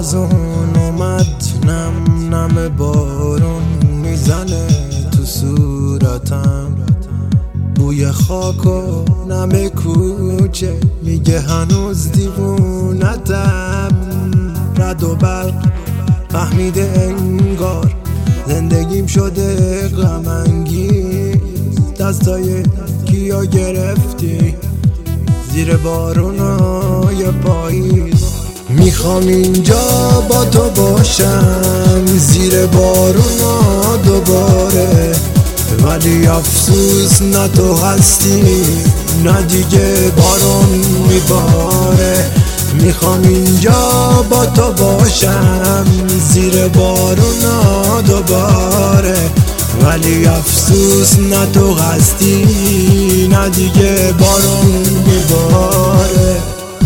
خزون اومد، نم نم بارون میزنه تو صورتم، بوی خاک و نم کوچه میگه هنوز دیوونتم. رد و برق فهمیده انگار زندگیم شده غم انگیز، دستای کیا گرفتی زیر بارونای پاییز. میخوام اینجا با تو باشم زیر بارونا دوباره، ولی افسوس نه تو هستی نه دیگه بارون میباره. میخوام اینجا با تو باشم زیر بارونا دوباره، ولی افسوس نه تو هستی نه دیگه بارون میباره.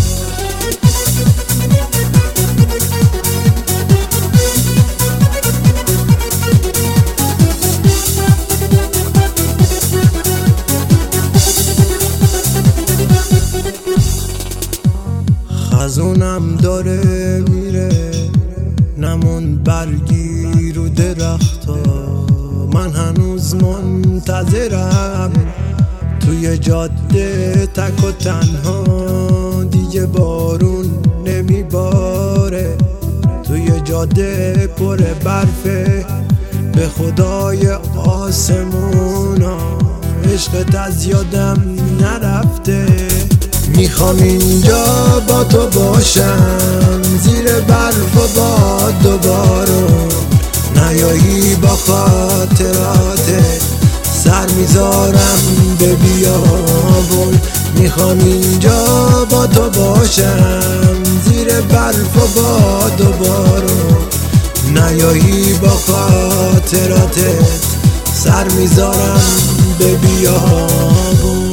خزونم داره میره، نمون برگی رو درختا، من هنوز منتظرم توی جاده تک و تنها. دیگه بارون نمیباره، توی جاده پر برفه، به خدای آسمونا عشقت از یادم نرفته. میخوام اینجا با تو باشم زیر برف و باد دوباره، نیایی با خاطراتت سر میذارم به بیابون. میخوام اینجا با تو باشم زیر برف و باد دوباره، نیایی با خاطراتت سر میذارم به بیابون.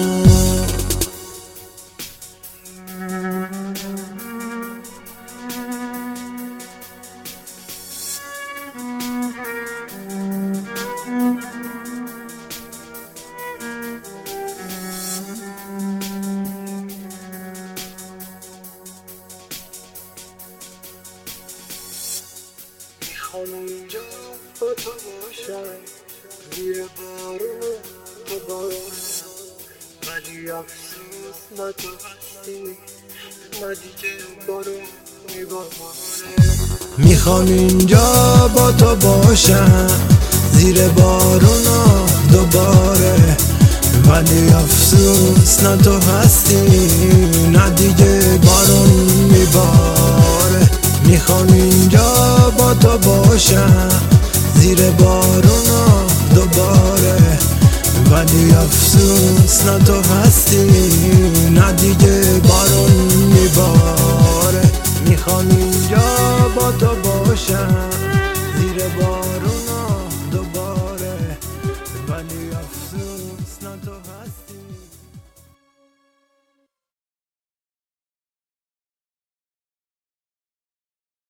اینجا با تو باشم زیر بارون دوباره، ولی افسوس نه تو هستی نه دیگه بارون میباره. میخوام اینجا با تو باشم زیر بارونا دوباره، ولی افسوس نه تو هستی نه دیگه بارون میباره. میخوام اینجا با تو باشم زیر بارونا دوباره، ولی افسوس نه تو هستی نه دیگه بارون میباره. میخوام اینجا با تو باشم زیر بارونا دوباره، ولی افسوس نه تو هستی.